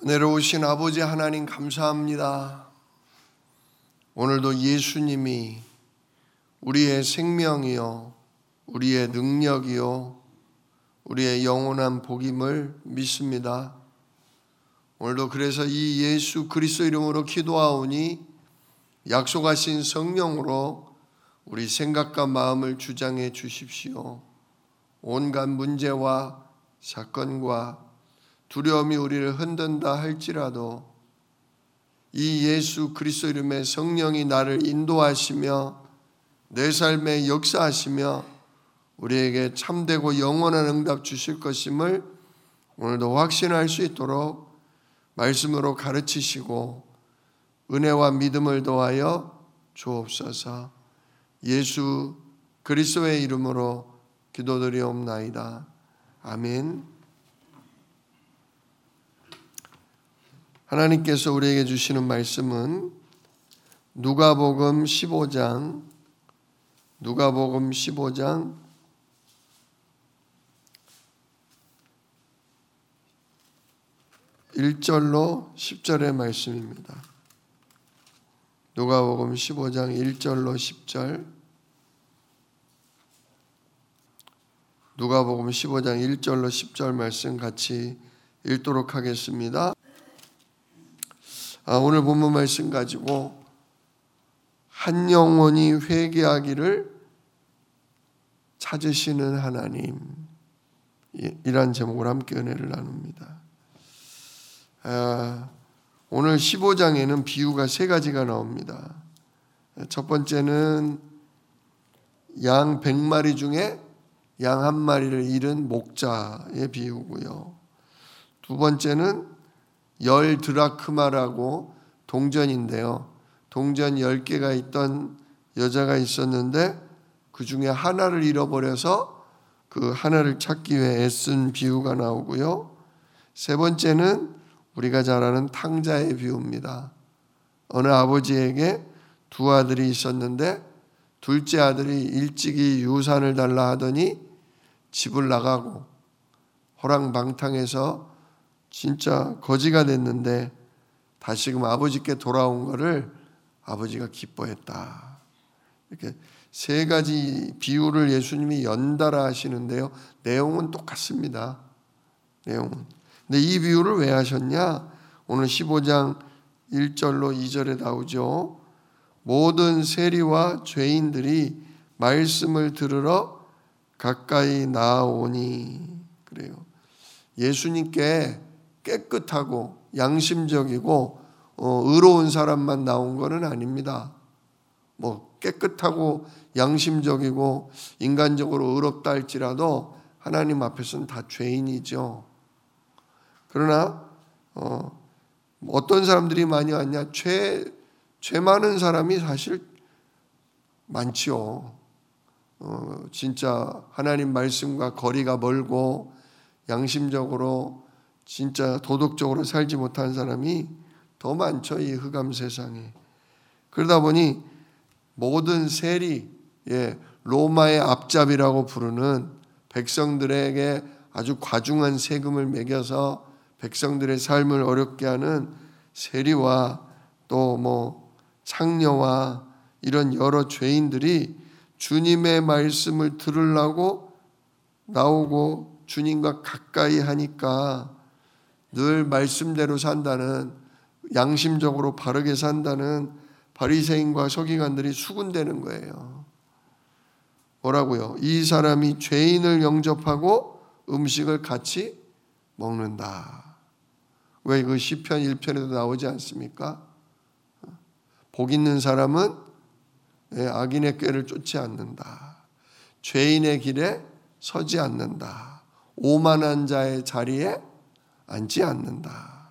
은혜로우신 아버지 하나님 감사합니다. 오늘도 예수님이 우리의 생명이요, 우리의 능력이요, 우리의 영원한 복임을 믿습니다. 오늘도 그래서 이 예수 그리스도 이름으로 기도하오니 약속하신 성령으로 우리 생각과 마음을 주장해 주십시오. 온갖 문제와 사건과 두려움이 우리를 흔든다 할지라도 이 예수 그리스도 이름의 성령이 나를 인도하시며 내 삶에 역사하시며 우리에게 참되고 영원한 응답 주실 것임을 오늘도 확신할 수 있도록 말씀으로 가르치시고 은혜와 믿음을 더하여 주옵소서. 예수 그리스도의 이름으로 기도드리옵나이다. 아멘. 하나님께서 우리에게 주시는 말씀은 누가복음 15장 1절로 10절의 말씀입니다. 누가복음 15장 1절로 10절. 누가복음 15장 1절로 10절 말씀 같이 읽도록 하겠습니다. 오늘 본문 말씀 가지고 한 영혼이 회개하기를 찾으시는 하나님, 이란 제목으로 함께 은혜를 나눕니다. 오늘 15장에는 비유가 세 가지가 나옵니다. 첫 번째는 양 100마리 중에 양 한 마리를 잃은 목자의 비유고요. 두 번째는 10드라크마라고 동전인데요. 동전 10개가 있던 여자가 있었는데 그 중에 하나를 잃어버려서 그 하나를 찾기 위해 애쓴 비유가 나오고요. 세 번째는 우리가 잘 아는 탕자의 비유입니다. 어느 아버지에게 두 아들이 있었는데 둘째 아들이 일찍이 유산을 달라 하더니 집을 나가고 호랑방탕해서 진짜 거지가 됐는데 다시금 아버지께 돌아온 것을 아버지가 기뻐했다. 이렇게 세 가지 비유를 예수님이 연달아 하시는데요. 내용은 똑같습니다. 내용은. 근데 이 비유를 왜 하셨냐? 오늘 15장 1절로 2절에 나오죠. 모든 세리와 죄인들이 말씀을 들으러 가까이 나아오니. 그래요. 예수님께 깨끗하고 양심적이고 의로운 사람만 나온 것은 아닙니다. 깨끗하고 양심적이고 인간적으로 의롭다 할지라도 하나님 앞에서는 다 죄인이죠. 그러나 어떤 사람들이 많이 왔냐? 죄 많은 사람이 사실 많지요. 진짜 하나님 말씀과 거리가 멀고 양심적으로 진짜 도덕적으로 살지 못한 사람이 더 많죠. 이 흑암 세상에. 그러다 보니 모든 세리, 로마의 앞잡이라고 부르는 백성들에게 아주 과중한 세금을 매겨서 백성들의 삶을 어렵게 하는 세리와 또 창녀와 이런 여러 죄인들이 주님의 말씀을 들으려고 나오고 주님과 가까이 하니까 늘 말씀대로 산다는, 양심적으로 바르게 산다는 바리새인과 서기관들이 수군대는 거예요. 뭐라고요? 이 사람이 죄인을 영접하고 음식을 같이 먹는다. 왜 그 시편 1편에도 나오지 않습니까? 복 있는 사람은 악인의 꾀를 쫓지 않는다. 죄인의 길에 서지 않는다. 오만한 자의 자리에 앉지 않는다.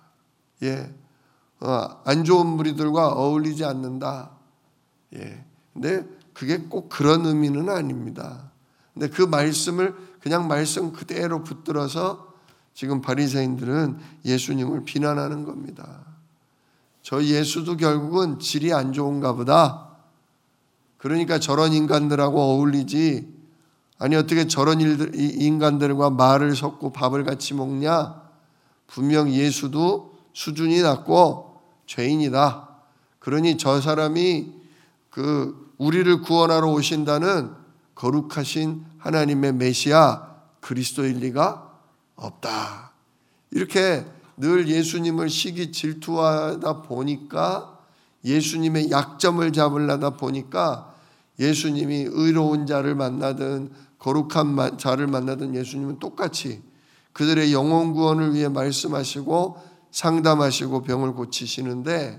안 좋은 무리들과 어울리지 않는다. 근데 그게 꼭 그런 의미는 아닙니다. 근데 그 말씀을 그냥 말씀 그대로 붙들어서 지금 바리새인들은 예수님을 비난하는 겁니다. 저 예수도 결국은 질이 안 좋은가 보다. 그러니까 저런 인간들하고 어울리지. 아니 어떻게 저런 인간들과 말을 섞고 밥을 같이 먹냐. 분명 예수도 수준이 낮고 죄인이다. 그러니 저 사람이 우리를 구원하러 오신다는 거룩하신 하나님의 메시아 그리스도일 리가 없다. 이렇게 늘 예수님을 시기 질투하다 보니까, 예수님의 약점을 잡으려다 보니까, 예수님이 의로운 자를 만나든 거룩한 자를 만나든 예수님은 똑같이 그들의 영혼 구원을 위해 말씀하시고 상담하시고 병을 고치시는데,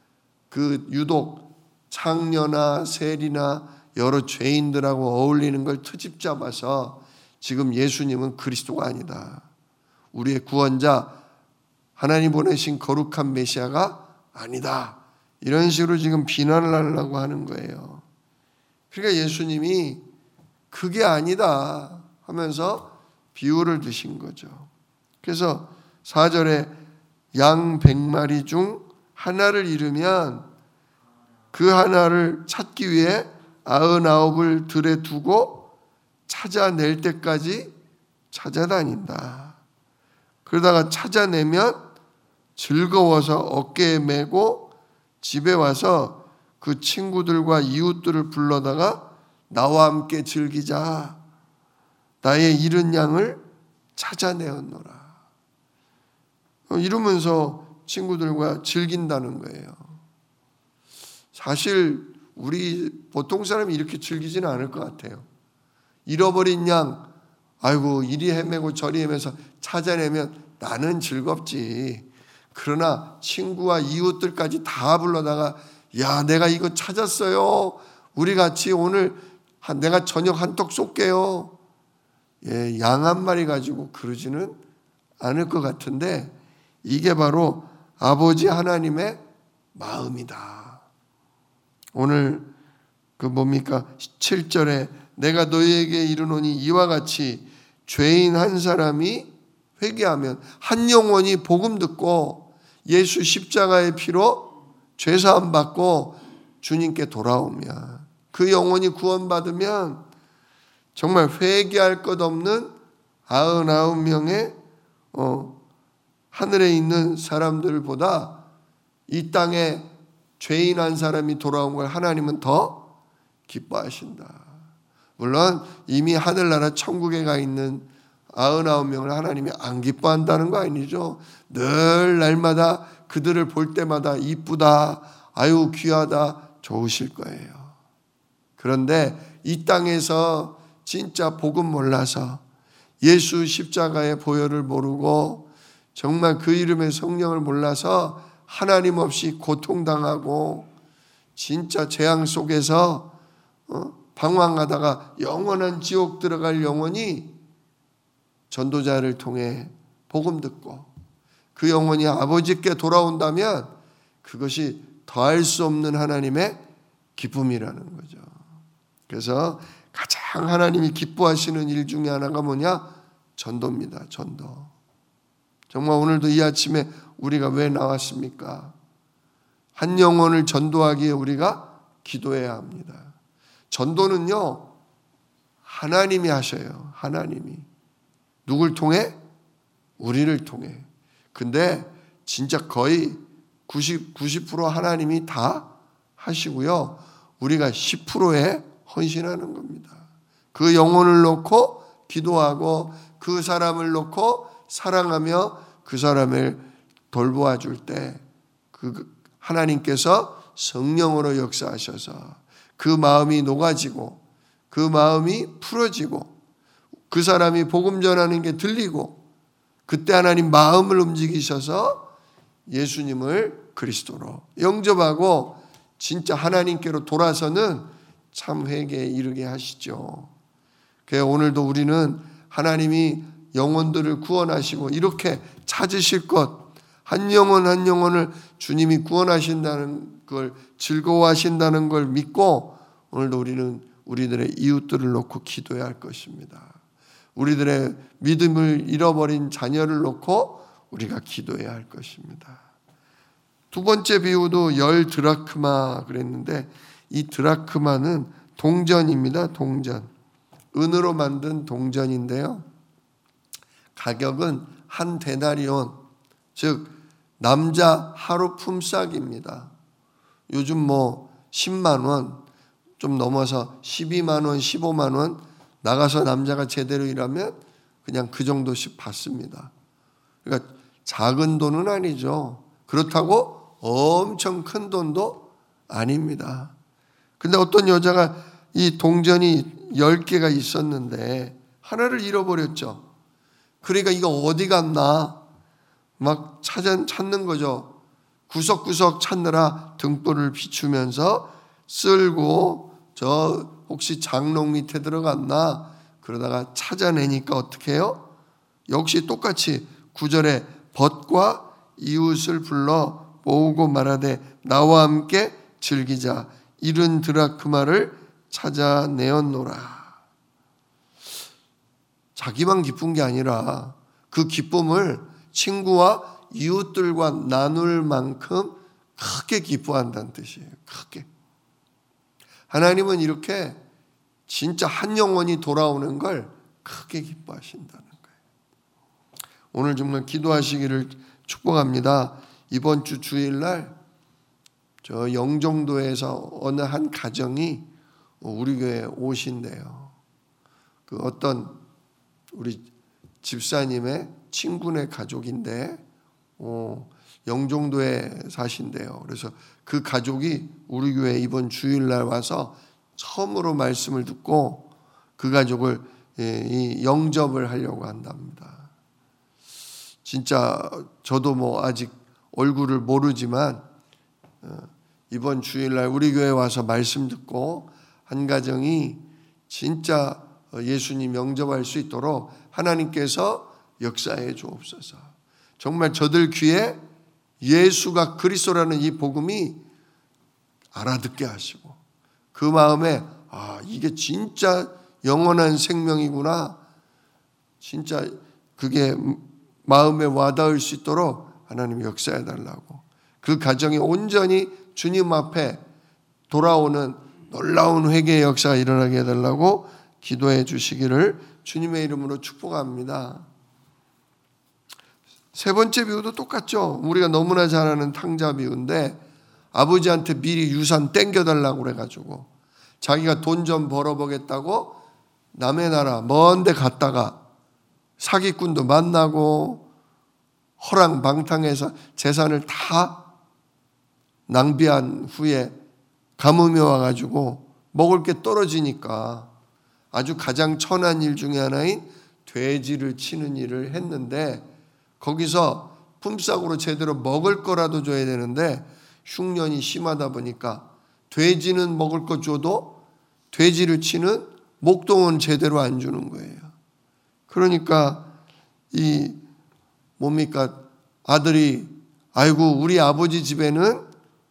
유독 창녀나 세리나 여러 죄인들하고 어울리는 걸 트집 잡아서 지금 예수님은 그리스도가 아니다, 우리의 구원자 하나님 보내신 거룩한 메시아가 아니다, 이런 식으로 지금 비난을 하려고 하는 거예요. 그러니까 예수님이 그게 아니다 하면서 비유를 드신 거죠. 그래서 4절에 양 100마리 중 하나를 잃으면 그 하나를 찾기 위해 99을 들에 두고 찾아낼 때까지 찾아다닌다. 그러다가 찾아내면 즐거워서 어깨에 메고 집에 와서 그 친구들과 이웃들을 불러다가 나와 함께 즐기자. 나의 잃은 양을 찾아내었노라. 이러면서 친구들과 즐긴다는 거예요. 사실 우리 보통 사람이 이렇게 즐기지는 않을 것 같아요. 잃어버린 양, 아이고 이리 헤매고 저리 헤매서 찾아내면 나는 즐겁지. 그러나 친구와 이웃들까지 다 불러다가 야, 내가 이거 찾았어요. 우리 같이 오늘 내가 저녁 한턱 쏠게요. 예, 양 한 마리 가지고 그러지는 않을 것 같은데, 이게 바로 아버지 하나님의 마음이다. 오늘 7절에 내가 너희에게 이르노니 이와 같이 죄인 한 사람이 회개하면, 한 영혼이 복음 듣고 예수 십자가의 피로 죄사함 받고 주님께 돌아오면, 그 영혼이 구원받으면 정말 회개할 것 없는 99명의 하늘에 있는 사람들보다 이 땅에 죄인 한 사람이 돌아온 걸 하나님은 더 기뻐하신다. 물론 이미 하늘나라 천국에 가 있는 99명을 하나님이 안 기뻐한다는 거 아니죠. 늘 날마다 그들을 볼 때마다 이쁘다, 아유 귀하다, 좋으실 거예요. 그런데 이 땅에서 진짜 복음 몰라서 예수 십자가의 보혈을 모르고 정말 그 이름의 성령을 몰라서 하나님 없이 고통당하고 진짜 재앙 속에서 방황하다가 영원한 지옥 들어갈 영혼이 전도자를 통해 복음 듣고 그 영혼이 아버지께 돌아온다면 그것이 더할 수 없는 하나님의 기쁨이라는 거죠. 그래서 가장 하나님이 기뻐하시는 일 중에 하나가 뭐냐? 전도입니다. 전도. 정말 오늘도 이 아침에 우리가 왜 나왔습니까? 한 영혼을 전도하기에 우리가 기도해야 합니다. 전도는요, 하나님이 하셔요. 하나님이. 누굴 통해? 우리를 통해. 근데 진짜 거의 90% 하나님이 다 하시고요. 우리가 10%에 헌신하는 겁니다. 그 영혼을 놓고 기도하고 그 사람을 놓고 사랑하며 그 사람을 돌보아 줄 때 그 하나님께서 성령으로 역사하셔서 그 마음이 녹아지고 그 마음이 풀어지고 그 사람이 복음 전하는 게 들리고 그때 하나님 마음을 움직이셔서 예수님을 그리스도로 영접하고 진짜 하나님께로 돌아서는 참 회개에 이르게 하시죠. 그래서 오늘도 우리는 하나님이 영혼들을 구원하시고 이렇게 찾으실 것, 한 영혼 한 영혼을 주님이 구원하신다는 걸, 즐거워하신다는 걸 믿고 오늘도 우리는 우리들의 이웃들을 놓고 기도해야 할 것입니다. 우리들의 믿음을 잃어버린 자녀를 놓고 우리가 기도해야 할 것입니다. 두 번째 비유도 10 드라크마 그랬는데 이 드라크마는 동전입니다. 동전. 은으로 만든 동전인데요. 가격은 한 데나리온, 즉 남자 하루 품삯입니다. 요즘 뭐 10만 원, 좀 넘어서 12만 원, 15만 원 나가서 남자가 제대로 일하면 그냥 그 정도씩 받습니다. 그러니까 작은 돈은 아니죠. 그렇다고 엄청 큰 돈도 아닙니다. 근데 어떤 여자가 이 동전이 10개가 있었는데 하나를 잃어버렸죠. 그러니까 이거 어디 갔나 막 찾는 거죠. 구석구석 찾느라 등불을 비추면서 쓸고 저 혹시 장롱 밑에 들어갔나 그러다가 찾아내니까 어떻게 해요? 역시 똑같이 9절에 벗과 이웃을 불러 모으고 말하되 나와 함께 즐기자. 잃은 드라크마를 찾아내었노라. 자기만 기쁜 게 아니라 그 기쁨을 친구와 이웃들과 나눌 만큼 크게 기뻐한다는 뜻이에요. 크게. 하나님은 이렇게 진짜 한 영혼이 돌아오는 걸 크게 기뻐하신다는 거예요. 오늘 정말 기도하시기를 축복합니다. 이번 주 주일날 저 영종도에서 어느 한 가정이 우리 교회에 오신대요. 그 어떤 우리 집사님의 친구네 가족인데 영종도에 사신대요. 그래서 그 가족이 우리 교회 이번 주일날 와서 처음으로 말씀을 듣고 그 가족을 영접을 하려고 한답니다. 진짜 저도 뭐 아직 얼굴을 모르지만 이번 주일날 우리 교회 와서 말씀 듣고 한 가정이 진짜 예수님 영접할 수 있도록 하나님께서 역사해 주옵소서. 정말 저들 귀에 예수가 그리스도라는 이 복음이 알아듣게 하시고 그 마음에 이게 진짜 영원한 생명이구나. 진짜 그게 마음에 와닿을 수 있도록 하나님 역사해 달라고. 그 가정이 온전히 주님 앞에 돌아오는 놀라운 회개의 역사가 일어나게 해달라고 기도해 주시기를 주님의 이름으로 축복합니다. 세 번째 비유도 똑같죠. 우리가 너무나 잘 아는 탕자 비유인데 아버지한테 미리 유산 땡겨달라고 그래가지고 자기가 돈 좀 벌어보겠다고 남의 나라 먼 데 갔다가 사기꾼도 만나고 허랑방탕해서 재산을 다 낭비한 후에 가뭄이 와가지고 먹을 게 떨어지니까 아주 가장 천한 일 중에 하나인 돼지를 치는 일을 했는데 거기서 품삯으로 제대로 먹을 거라도 줘야 되는데 흉년이 심하다 보니까 돼지는 먹을 거 줘도 돼지를 치는 목동은 제대로 안 주는 거예요. 그러니까 이 뭡니까 아들이 아이고 우리 아버지 집에는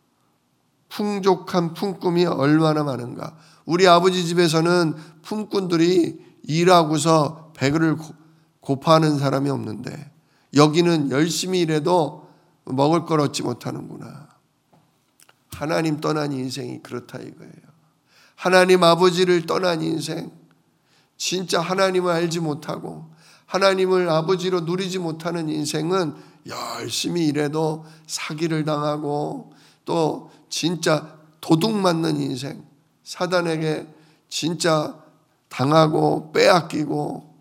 풍족한 품꾼이 얼마나 많은가. 우리 아버지 집에서는 품꾼들이 일하고서 배를 고파하는 사람이 없는데 여기는 열심히 일해도 먹을 걸 얻지 못하는구나. 하나님 떠난 인생이 그렇다 이거예요. 하나님 아버지를 떠난 인생, 진짜 하나님을 알지 못하고 하나님을 아버지로 누리지 못하는 인생은 열심히 일해도 사기를 당하고 또 진짜 도둑 맞는 인생, 사단에게 진짜 당하고 빼앗기고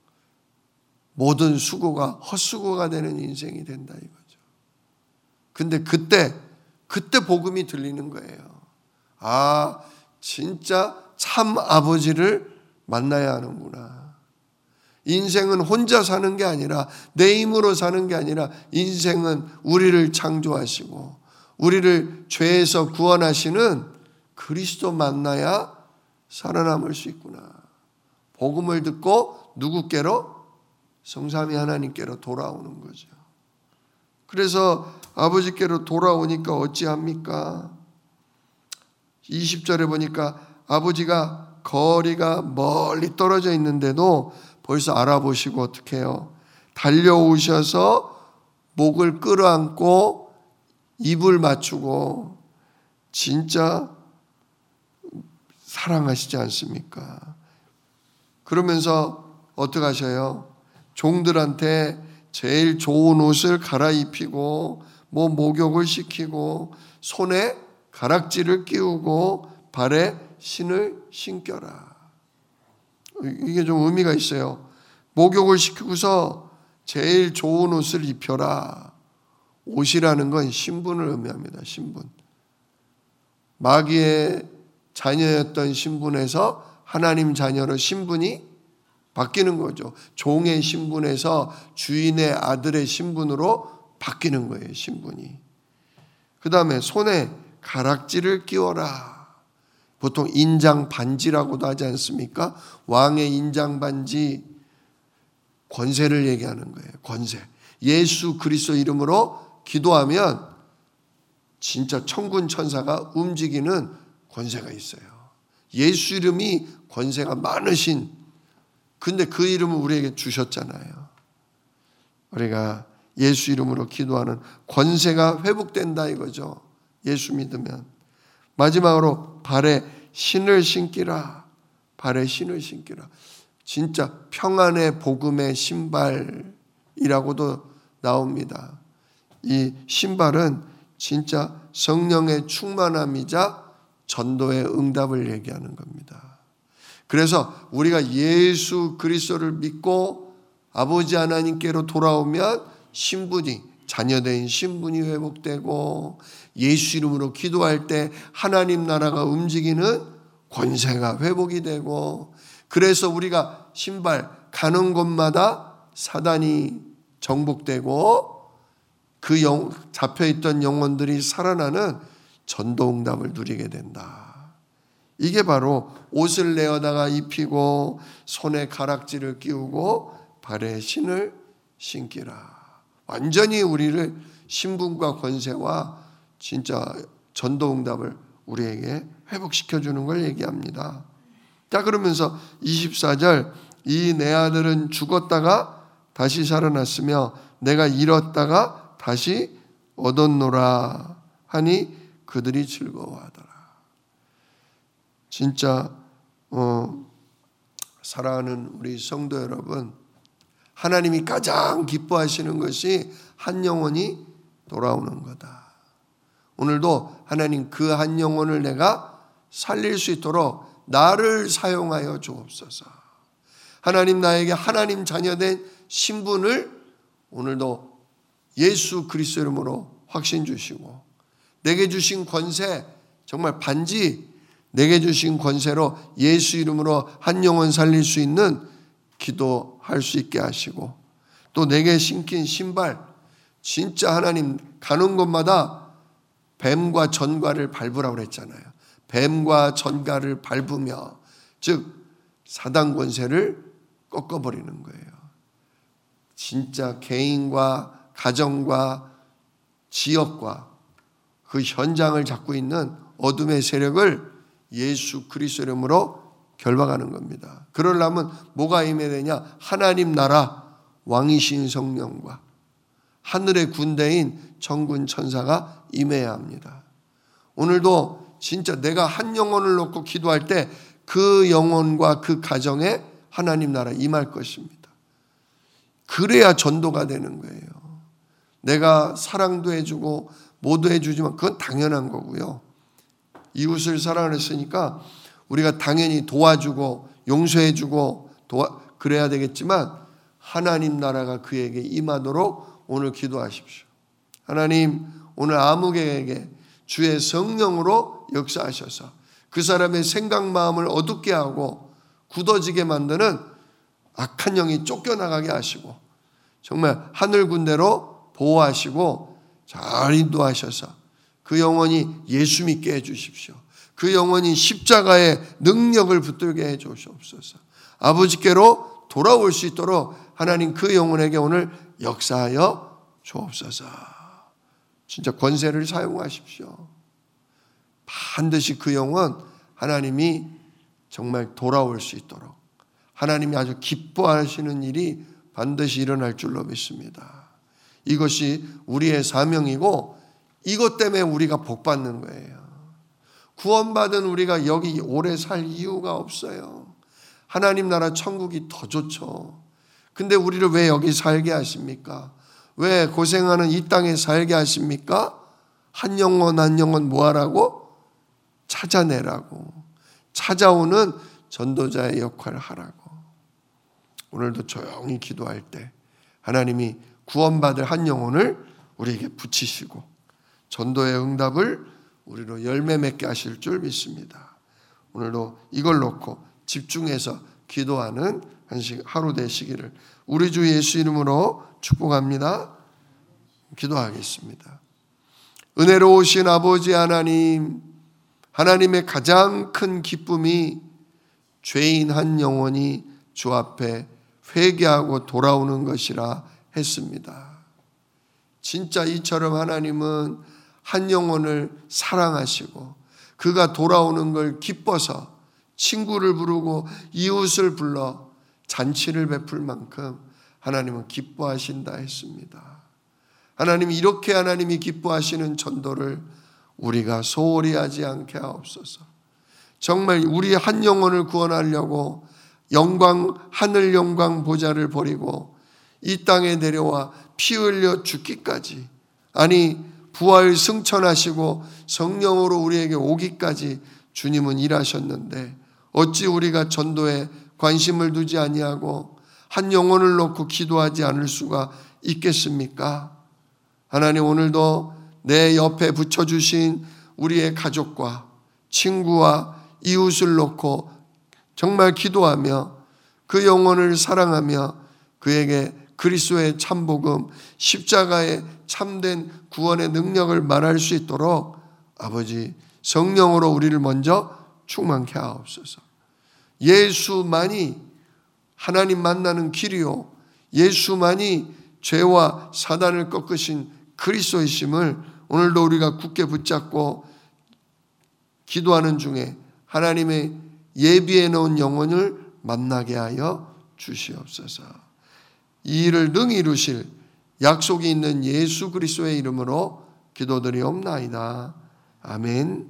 모든 수고가 헛수고가 되는 인생이 된다 이거죠. 근데 그때 복음이 들리는 거예요. 진짜 참 아버지를 만나야 하는구나. 인생은 혼자 사는 게 아니라 내 힘으로 사는 게 아니라 인생은 우리를 창조하시고 우리를 죄에서 구원하시는 그리스도 만나야 살아남을 수 있구나. 복음을 듣고 누구께로? 성삼위 하나님께로 돌아오는 거죠. 그래서 아버지께로 돌아오니까 어찌합니까? 20절에 보니까 아버지가 거리가 멀리 떨어져 있는데도 벌써 알아보시고 어떻게 해요? 달려오셔서 목을 끌어안고 입을 맞추고 진짜 사랑하시지 않습니까? 그러면서 어떻게 하셔요? 종들한테 제일 좋은 옷을 갈아입히고 목욕을 시키고 손에 가락지를 끼우고 발에 신을 신겨라. 이게 좀 의미가 있어요. 목욕을 시키고서 제일 좋은 옷을 입혀라. 옷이라는 건 신분을 의미합니다. 신분. 마귀의 자녀였던 신분에서 하나님 자녀로 신분이 바뀌는 거죠. 종의 신분에서 주인의 아들의 신분으로 바뀌는 거예요. 신분이. 그 다음에 손에 가락지를 끼워라. 보통 인장 반지라고도 하지 않습니까? 왕의 인장 반지, 권세를 얘기하는 거예요. 권세. 예수 그리스도 이름으로 기도하면 진짜 천군 천사가 움직이는 권세가 있어요. 예수 이름이 권세가 많으신, 근데 그 이름을 우리에게 주셨잖아요. 우리가 예수 이름으로 기도하는 권세가 회복된다 이거죠. 예수 믿으면. 마지막으로 발에 신을 신기라. 발에 신을 신기라. 진짜 평안의 복음의 신발이라고도 나옵니다. 이 신발은 진짜 성령의 충만함이자 전도의 응답을 얘기하는 겁니다. 그래서 우리가 예수 그리스도를 믿고 아버지 하나님께로 돌아오면 신분이, 자녀된 신분이 회복되고 예수 이름으로 기도할 때 하나님 나라가 움직이는 권세가 회복이 되고, 그래서 우리가 신발 가는 곳마다 사단이 정복되고 그 잡혀있던 영혼들이 살아나는 전도응답을 누리게 된다. 이게 바로 옷을 내어다가 입히고 손에 가락지를 끼우고 발에 신을 신기라. 완전히 우리를 신분과 권세와 진짜 전도응답을 우리에게 회복시켜주는 걸 얘기합니다. 자, 그러면서 24절, 이 내 아들은 죽었다가 다시 살아났으며 내가 잃었다가 다시 얻었노라 하니 그들이 즐거워하더라. 진짜 사랑하는 우리 성도 여러분, 하나님이 가장 기뻐하시는 것이 한 영혼이 돌아오는 거다. 오늘도 하나님 그 한 영혼을 내가 살릴 수 있도록 나를 사용하여 주옵소서. 하나님 나에게 하나님 자녀된 신분을 오늘도 예수 그리스도 이름으로 확신 주시고, 내게 주신 권세, 정말 반지 내게 주신 권세로 예수 이름으로 한 영혼 살릴 수 있는 기도할 수 있게 하시고, 또 내게 신긴 신발, 진짜 하나님 가는 곳마다 뱀과 전갈을 밟으라고 그랬잖아요. 뱀과 전갈을 밟으며, 즉 사단 권세를 꺾어버리는 거예요. 진짜 개인과 가정과 지역과 그 현장을 잡고 있는 어둠의 세력을 예수 그리스도 이름으로 결박하는 겁니다. 그러려면 뭐가 임해야 되냐? 하나님 나라 왕이신 성령과 하늘의 군대인 천군 천사가 임해야 합니다. 오늘도 진짜 내가 한 영혼을 놓고 기도할 때 그 영혼과 그 가정에 하나님 나라 임할 것입니다. 그래야 전도가 되는 거예요. 내가 사랑도 해주고 뭐도 해주지만 그건 당연한 거고요. 이웃을 사랑했으니까 우리가 당연히 도와주고 용서해주고 그래야 되겠지만, 하나님 나라가 그에게 임하도록 오늘 기도하십시오. 하나님, 오늘 아무개에게 주의 성령으로 역사하셔서 그 사람의 생각 마음을 어둡게 하고 굳어지게 만드는 악한 영이 쫓겨나가게 하시고, 정말 하늘 군대로 보호하시고 잘 인도하셔서 그 영혼이 예수 믿게 해주십시오. 그 영혼이 십자가의 능력을 붙들게 해주시옵소서. 아버지께로 돌아올 수 있도록 하나님 그 영혼에게 오늘 역사하여 주옵소서. 진짜 권세를 사용하십시오. 반드시 그 영혼 하나님이 정말 돌아올 수 있도록 하나님이 아주 기뻐하시는 일이 반드시 일어날 줄로 믿습니다. 이것이 우리의 사명이고 이것 때문에 우리가 복받는 거예요. 구원받은 우리가 여기 오래 살 이유가 없어요. 하나님 나라 천국이 더 좋죠. 근데 우리를 왜 여기 살게 하십니까? 왜 고생하는 이 땅에 살게 하십니까? 한 영혼 한 영혼 뭐하라고? 찾아내라고. 찾아오는 전도자의 역할을 하라고. 오늘도 조용히 기도할 때 하나님이 구원받을 한 영혼을 우리에게 붙이시고 전도의 응답을 우리로 열매 맺게 하실 줄 믿습니다. 오늘도 이걸 놓고 집중해서 기도하는 하루 되시기를 우리 주 예수 이름으로 축복합니다. 기도하겠습니다. 은혜로우신 아버지 하나님, 하나님의 가장 큰 기쁨이 죄인 한 영혼이 주 앞에 회개하고 돌아오는 것이라 했습니다. 진짜 이처럼 하나님은 한 영혼을 사랑하시고 그가 돌아오는 걸 기뻐서 친구를 부르고 이웃을 불러 잔치를 베풀 만큼 하나님은 기뻐하신다 했습니다. 하나님이 이렇게 하나님이 기뻐하시는 전도를 우리가 소홀히 하지 않게 하옵소서. 정말 우리 한 영혼을 구원하려고 영광, 하늘 영광 보좌를 버리고 이 땅에 내려와 피 흘려 죽기까지, 아니 부활 승천하시고 성령으로 우리에게 오기까지 주님은 일하셨는데 어찌 우리가 전도에 관심을 두지 아니하고 한 영혼을 놓고 기도하지 않을 수가 있겠습니까? 하나님, 오늘도 내 옆에 붙여주신 우리의 가족과 친구와 이웃을 놓고 정말 기도하며 그 영혼을 사랑하며 그에게 그리스도의 참복음, 십자가의 참된 구원의 능력을 말할 수 있도록 아버지 성령으로 우리를 먼저 충만케 하옵소서. 예수만이 하나님 만나는 길이요, 예수만이 죄와 사단을 꺾으신 그리스도이심을 오늘도 우리가 굳게 붙잡고 기도하는 중에 하나님의 예비해 놓은 영혼을 만나게 하여 주시옵소서. 이 일을 능히 이루실 약속이 있는 예수 그리스도의 이름으로 기도드리옵나이다. 아멘.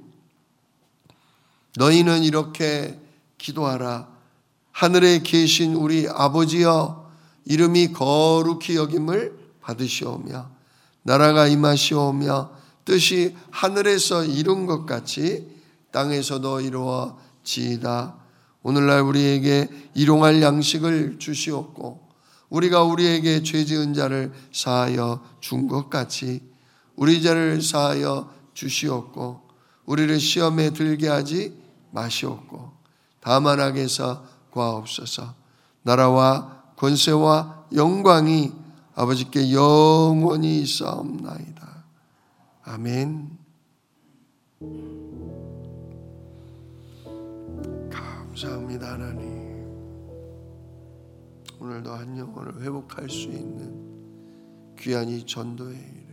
너희는 이렇게 기도하라. 하늘에 계신 우리 아버지여, 이름이 거룩히 여김을 받으시오며 나라가 임하시오며 뜻이 하늘에서 이룬 것 같이 땅에서도 이루어지이다. 오늘날 우리에게 일용할 양식을 주시옵고 우리가 우리에게 죄 지은 자를 사하여 준 것 같이 우리 죄를 사하여 주시옵고 우리를 시험에 들게 하지 마시옵고 다만 악에서 구하옵소서. 나라와 권세와 영광이 아버지께 영원히 있사옵나이다. 아멘. 감사합니다. 하나님, 오늘도 한 영혼을 회복할 수 있는 귀한 이 전도의 일